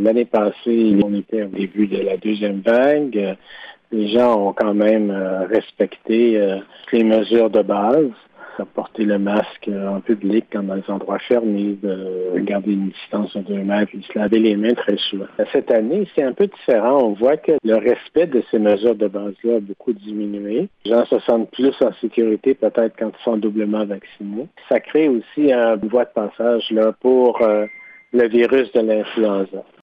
L'année passée, on était au début de la deuxième vague. Les gens ont quand même respecté les mesures de base. Porter le masque en public, comme dans les endroits fermés, de garder une distance de 2 mètres, de se laver les mains très souvent. Cette année, c'est un peu différent. On voit que le respect de ces mesures de base-là a beaucoup diminué. Les gens se sentent plus en sécurité peut-être quand ils sont doublement vaccinés. Ça crée aussi une voie de passage là, pour le virus de l'influenza.